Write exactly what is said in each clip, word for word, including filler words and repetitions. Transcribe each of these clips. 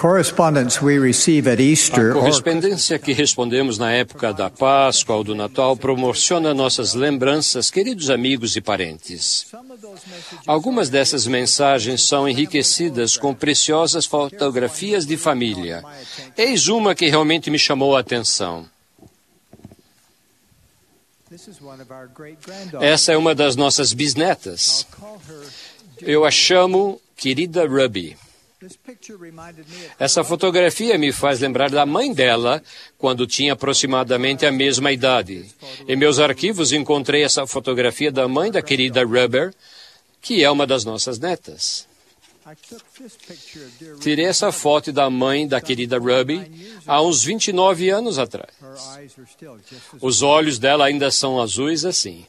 correspondence we receive at Easter A correspondência que respondemos na época da Páscoa ou do Natal proporciona nossas lembranças, queridos amigos e parentes. Algumas dessas mensagens são enriquecidas com preciosas fotografias de família. Eis uma que realmente me chamou a atenção. Essa é uma das nossas bisnetas. Eu a chamo Querida Ruby. Essa fotografia me faz lembrar da mãe dela, quando tinha aproximadamente a mesma idade. Em meus arquivos encontrei essa fotografia da mãe da querida Ruby, que é uma das nossas netas. Tirei essa foto da mãe da querida Ruby há uns vinte e nove anos atrás. Os olhos dela ainda são azuis assim.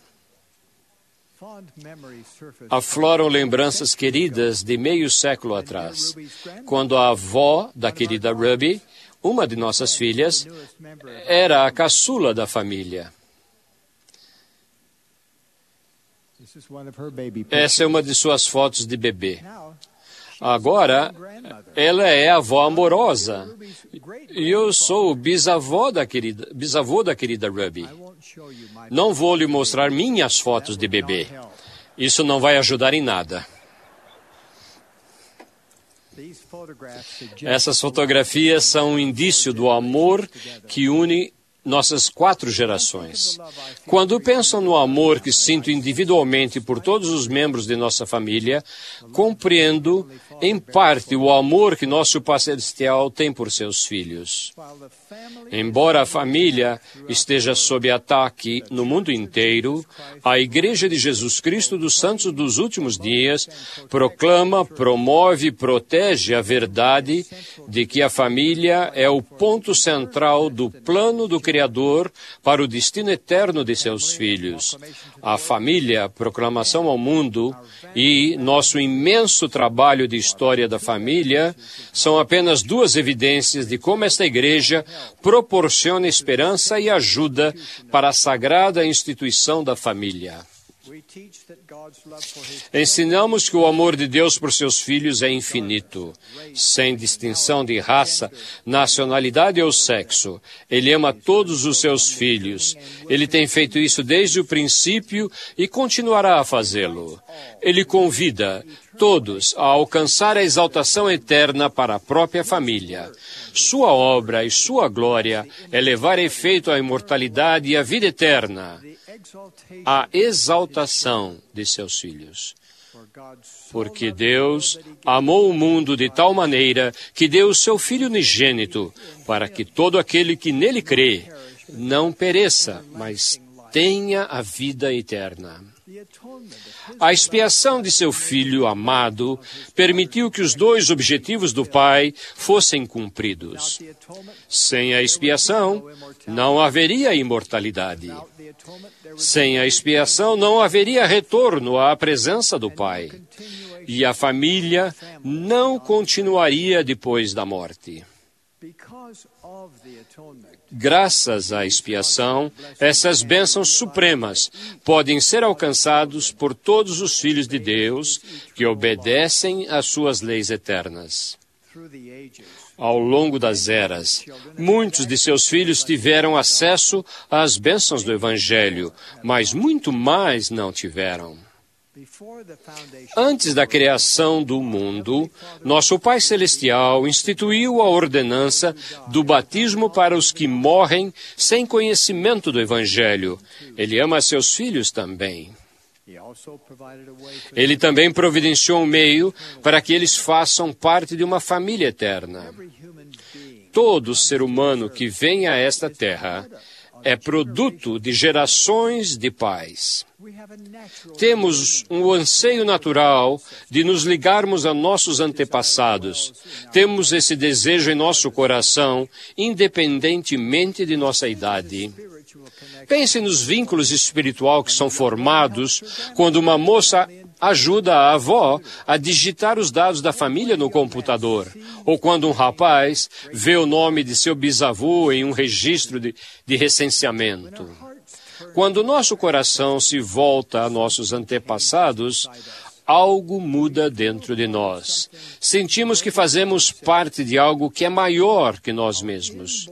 Afloram lembranças queridas de meio século atrás, quando a avó da querida Ruby, uma de nossas filhas, era a caçula da família. Essa é uma de suas fotos de bebê. Agora, ela é a avó amorosa. E eu sou o bisavô da querida, bisavô da querida Ruby. Não vou lhe mostrar minhas fotos de bebê. Isso não vai ajudar em nada. Essas fotografias são um indício do amor que une nossas quatro gerações. Quando penso no amor que sinto individualmente por todos os membros de nossa família, compreendo, em parte, o amor que nosso Pai Celestial tem por seus filhos. Embora a família esteja sob ataque no mundo inteiro, a Igreja de Jesus Cristo dos Santos dos Últimos Dias proclama, promove e protege a verdade de que a família é o ponto central do plano do Criador para o destino eterno de seus filhos. A família, proclamação ao mundo e nosso imenso trabalho de história da família são apenas duas evidências de como esta igreja proporciona esperança e ajuda para a sagrada instituição da família. Ensinamos que o amor de Deus por seus filhos é infinito, sem distinção de raça, nacionalidade ou sexo. Ele ama todos os seus filhos. Ele tem feito isso desde o princípio e continuará a fazê-lo. Ele convida todos a alcançar a exaltação eterna para a própria família. Sua obra e sua glória é levar a efeito a imortalidade e a vida eterna, a exaltação de seus filhos. Porque Deus amou o mundo de tal maneira que deu o seu Filho unigênito, para que todo aquele que nele crê não pereça, mas tenha a vida eterna. A expiação de seu Filho amado permitiu que os dois objetivos do Pai fossem cumpridos. Sem a expiação, não haveria imortalidade. Sem a expiação, não haveria retorno à presença do Pai. E a família não continuaria depois da morte. Graças à expiação, essas bênçãos supremas podem ser alcançados por todos os filhos de Deus que obedecem às suas leis eternas. Ao longo das eras, muitos de seus filhos tiveram acesso às bênçãos do Evangelho, mas muito mais não tiveram. Antes da criação do mundo, nosso Pai Celestial instituiu a ordenança do batismo para os que morrem sem conhecimento do Evangelho. Ele ama seus filhos também. Ele também providenciou um meio para que eles façam parte de uma família eterna. Todo ser humano que vem a esta terra é produto de gerações de pais. Temos um anseio natural de nos ligarmos a nossos antepassados. Temos esse desejo em nosso coração, independentemente de nossa idade. Pense nos vínculos espirituais que são formados quando uma moça ajuda a avó a digitar os dados da família no computador, ou quando um rapaz vê o nome de seu bisavô em um registro de, de recenseamento. Quando nosso coração se volta a nossos antepassados, algo muda dentro de nós. Sentimos que fazemos parte de algo que é maior que nós mesmos.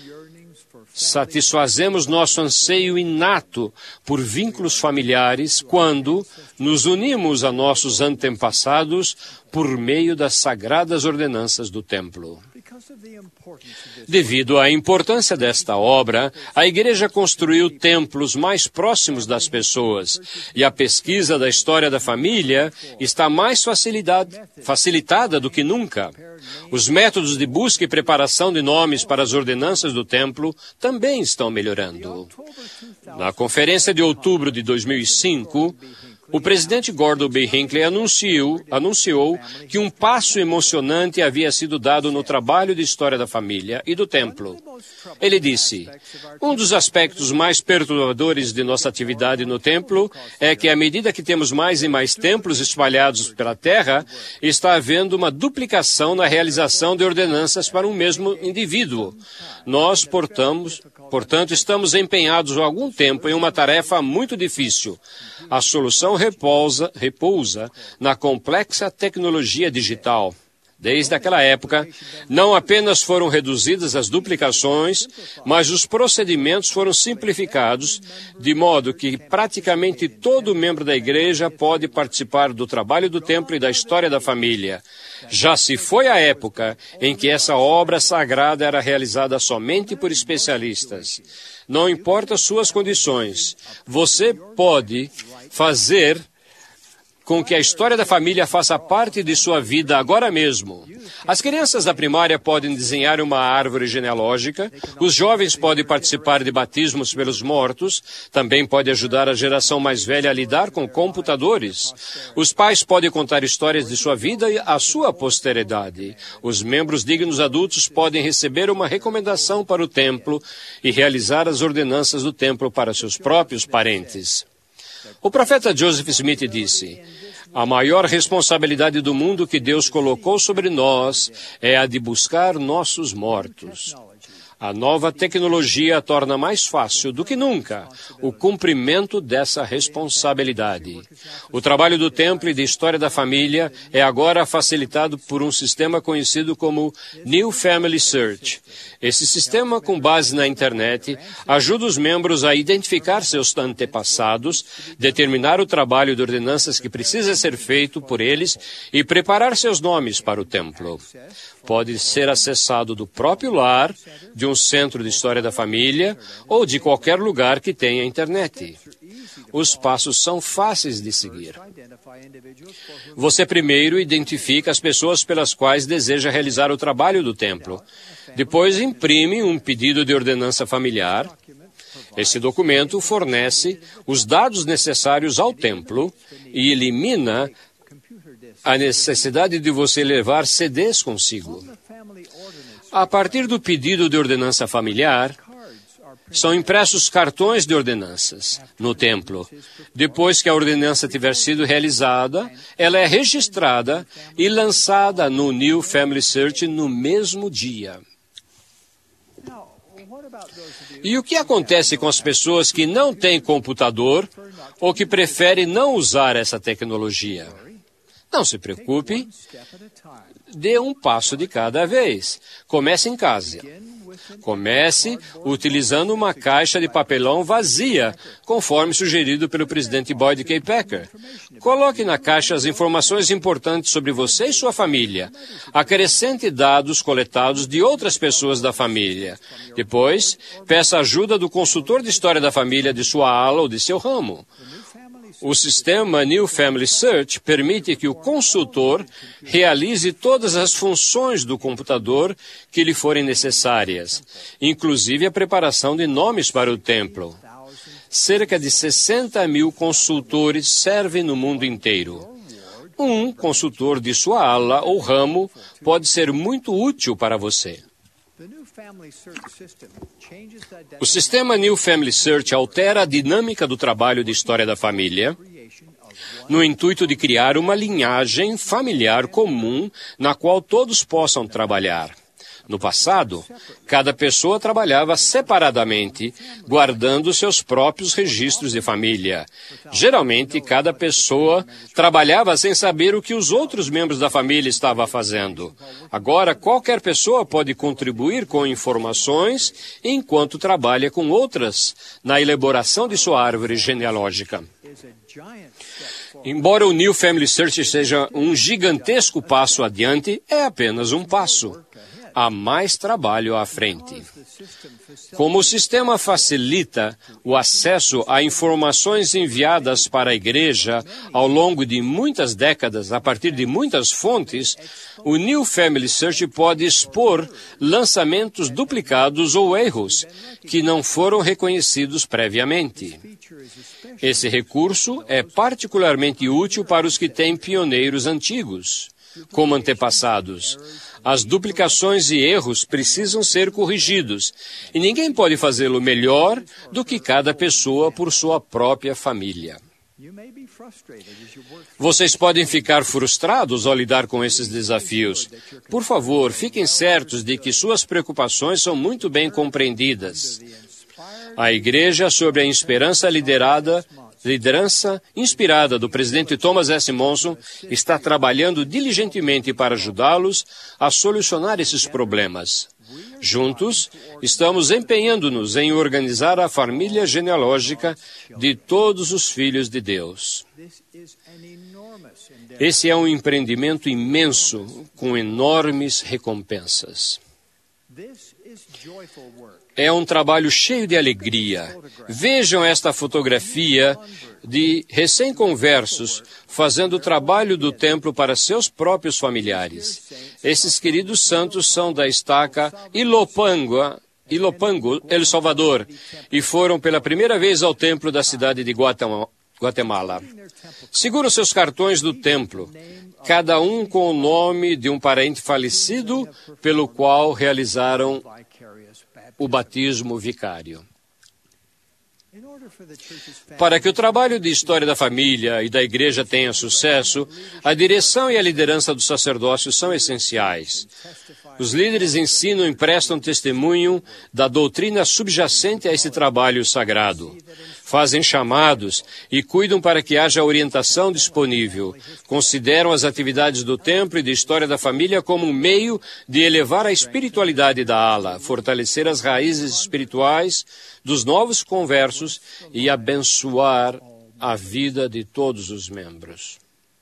Satisfazemos nosso anseio inato por vínculos familiares quando nos unimos a nossos antepassados por meio das sagradas ordenanças do templo. Devido à importância desta obra, a Igreja construiu templos mais próximos das pessoas e a pesquisa da história da família está mais facilitada do que nunca. Os métodos de busca e preparação de nomes para as ordenanças do templo também estão melhorando. Na conferência de outubro de dois mil e cinco, o presidente Gordon B. Hinckley anunciou, anunciou que um passo emocionante havia sido dado no trabalho de história da família e do templo. Ele disse, um dos aspectos mais perturbadores de nossa atividade no templo é que, à medida que temos mais e mais templos espalhados pela terra, está havendo uma duplicação na realização de ordenanças para um mesmo indivíduo. Nós, portamos, portanto, estamos empenhados há algum tempo em uma tarefa muito difícil. A solução repousa, repousa na complexa tecnologia digital. Desde aquela época, não apenas foram reduzidas as duplicações, mas os procedimentos foram simplificados, de modo que praticamente todo membro da igreja pode participar do trabalho do templo e da história da família. Já se foi a época em que essa obra sagrada era realizada somente por especialistas. Não importa suas condições, você pode fazer com que a história da família faça parte de sua vida agora mesmo. As crianças da primária podem desenhar uma árvore genealógica, os jovens podem participar de batismos pelos mortos, também pode ajudar a geração mais velha a lidar com computadores. Os pais podem contar histórias de sua vida à sua posteridade. Os membros dignos adultos podem receber uma recomendação para o templo e realizar as ordenanças do templo para seus próprios parentes. O profeta Joseph Smith disse, a maior responsabilidade do mundo que Deus colocou sobre nós é a de buscar nossos mortos. A nova tecnologia torna mais fácil do que nunca o cumprimento dessa responsabilidade. O trabalho do templo e de história da família é agora facilitado por um sistema conhecido como New Family Search. Esse sistema, com base na internet, ajuda os membros a identificar seus antepassados, determinar o trabalho de ordenanças que precisa ser feito por eles e preparar seus nomes para o templo. Pode ser acessado do próprio lar, de um centro de história da família ou de qualquer lugar que tenha internet. Os passos são fáceis de seguir. Você primeiro identifica as pessoas pelas quais deseja realizar o trabalho do templo. Depois imprime um pedido de ordenança familiar. Esse documento fornece os dados necessários ao templo e elimina a necessidade de você levar C Ds consigo. A partir do pedido de ordenança familiar, são impressos cartões de ordenanças no templo. Depois que a ordenança tiver sido realizada, ela é registrada e lançada no New Family Search no mesmo dia. E o que acontece com as pessoas que não têm computador ou que preferem não usar essa tecnologia? Não se preocupe, dê um passo de cada vez. Comece em casa. Comece utilizando uma caixa de papelão vazia, conforme sugerido pelo presidente Boyd K. Packer. Coloque na caixa as informações importantes sobre você e sua família. Acrescente dados coletados de outras pessoas da família. Depois, peça ajuda do consultor de história da família de sua ala ou de seu ramo. O sistema New Family Search permite que o consultor realize todas as funções do computador que lhe forem necessárias, inclusive a preparação de nomes para o templo. Cerca de sessenta mil consultores servem no mundo inteiro. Um consultor de sua ala ou ramo pode ser muito útil para você. O sistema New Family Search altera a dinâmica do trabalho de história da família, no intuito de criar uma linhagem familiar comum na qual todos possam trabalhar. No passado, cada pessoa trabalhava separadamente, guardando seus próprios registros de família. Geralmente, cada pessoa trabalhava sem saber o que os outros membros da família estavam fazendo. Agora, qualquer pessoa pode contribuir com informações enquanto trabalha com outras na elaboração de sua árvore genealógica. Embora o New Family Search seja um gigantesco passo adiante, é apenas um passo. Há mais trabalho à frente. Como o sistema facilita o acesso a informações enviadas para a igreja ao longo de muitas décadas, a partir de muitas fontes, o New Family Search pode expor lançamentos duplicados ou erros que não foram reconhecidos previamente. Esse recurso é particularmente útil para os que têm pioneiros antigos como antepassados. As duplicações e erros precisam ser corrigidos, e ninguém pode fazê-lo melhor do que cada pessoa por sua própria família. Vocês podem ficar frustrados ao lidar com esses desafios. Por favor, fiquem certos de que suas preocupações são muito bem compreendidas. A igreja, sob a esperança liderada liderança inspirada do presidente Thomas S. Monson, está trabalhando diligentemente para ajudá-los a solucionar esses problemas. Juntos, estamos empenhando-nos em organizar a família genealógica de todos os filhos de Deus. Esse é um empreendimento imenso, com enormes recompensas. É um trabalho cheio de alegria. Vejam esta fotografia de recém-conversos fazendo o trabalho do templo para seus próprios familiares. Esses queridos santos são da estaca Ilopango, Ilopango, El Salvador, e foram pela primeira vez ao templo da cidade de Guatemala. Seguram seus cartões do templo, cada um com o nome de um parente falecido pelo qual realizaram o batismo vicário. Para que o trabalho de história da família e da igreja tenha sucesso, a direção e a liderança do sacerdócio são essenciais. Os líderes ensinam e prestam testemunho da doutrina subjacente a esse trabalho sagrado. Fazem chamados e cuidam para que haja orientação disponível. Consideram as atividades do templo e de história da família como um meio de elevar a espiritualidade da ala, fortalecer as raízes espirituais dos novos conversos e abençoar a vida de todos os membros.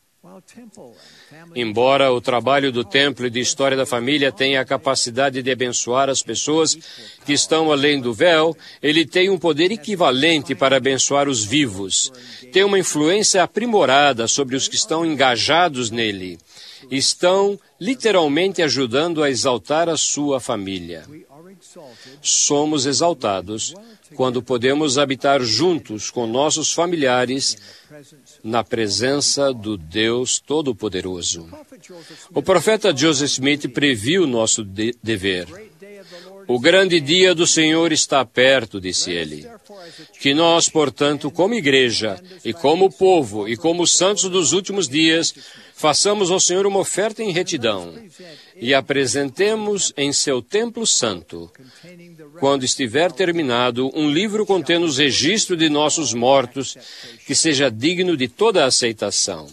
Embora o trabalho do templo e de história da família tenha a capacidade de abençoar as pessoas que estão além do véu, ele tem um poder equivalente para abençoar os vivos. Tem uma influência aprimorada sobre os que estão engajados nele. Estão literalmente ajudando a exaltar a sua família. Somos exaltados quando podemos habitar juntos com nossos familiares na presença do Deus Todo-Poderoso. O profeta Joseph Smith previu nosso de- dever. O grande dia do Senhor está perto, disse ele. Que nós, portanto, como igreja, e como povo, e como santos dos últimos dias, façamos ao Senhor uma oferta em retidão e apresentemos em seu templo santo, quando estiver terminado, um livro contendo os registros de nossos mortos, que seja digno de toda a aceitação.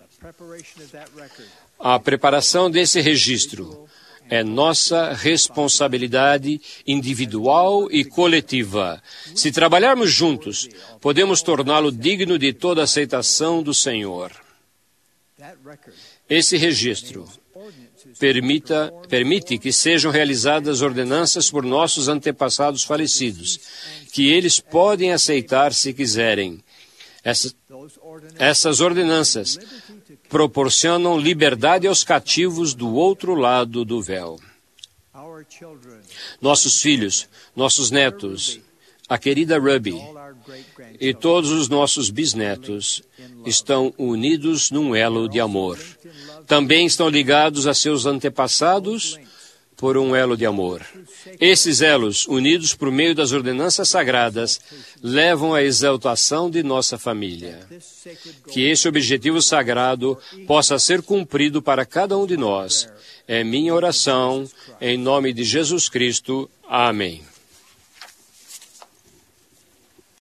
A preparação desse registro é nossa responsabilidade individual e coletiva. Se trabalharmos juntos, podemos torná-lo digno de toda a aceitação do Senhor. Esse registro permita, permite que sejam realizadas ordenanças por nossos antepassados falecidos, que eles podem aceitar se quiserem. Essas, essas ordenanças proporcionam liberdade aos cativos do outro lado do véu. Nossos filhos, nossos netos, a querida Ruby e todos os nossos bisnetos estão unidos num elo de amor. Também estão ligados a seus antepassados por um elo de amor. Esses elos, unidos por meio das ordenanças sagradas, levam à exaltação de nossa família. Que esse objetivo sagrado possa ser cumprido para cada um de nós. É minha oração, em nome de Jesus Cristo. Amém.